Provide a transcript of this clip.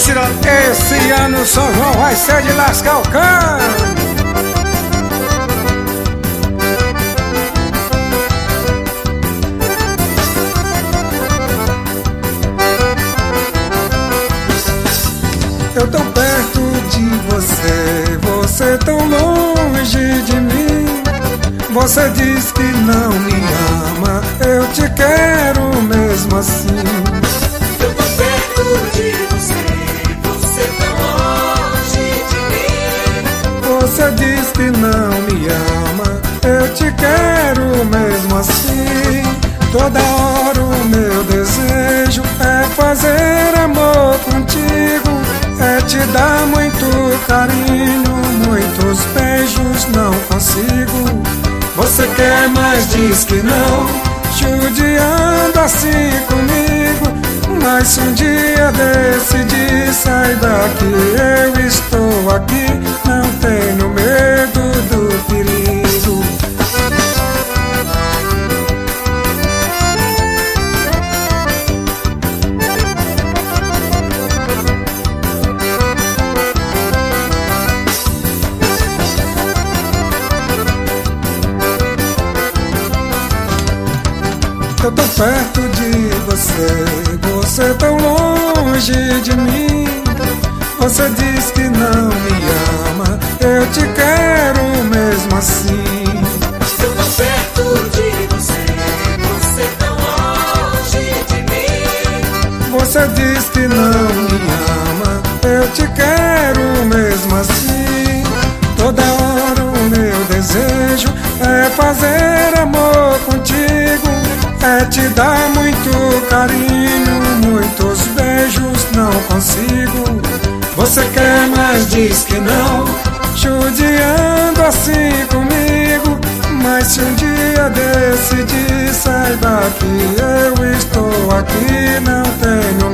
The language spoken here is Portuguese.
Cirano, esse ano São João vai ser de lascar o cano. Eu tão perto de você, você tão longe de mim. Você diz que não me ama, eu te quero mesmo assim. Eu tô perto de você, você tão longe de mim. Você diz que não me ama, eu te quero mesmo assim. Toda hora o meu desejo é fazer amor contigo, é te dar muito carinho, muitos beijos não consigo. Você quer, mas diz que não, judiando assim comigo. Mas se um dia decidir sair daqui, eu estou aqui, não tenho medo do perigo. Eu tô perto de você, você tão longe de mim. Você diz que não me ama, eu te quero mesmo assim. Eu tô perto de você, você tão longe de mim. Você diz que não me ama, eu te quero mesmo assim. Toda hora o meu desejo é fazer amor contigo, é te dar muito carinho, muitos beijos não consigo. Você quer, mas diz que não, judiando assim comigo. Mas se um dia decidir sair daqui, eu estou aqui, não tenho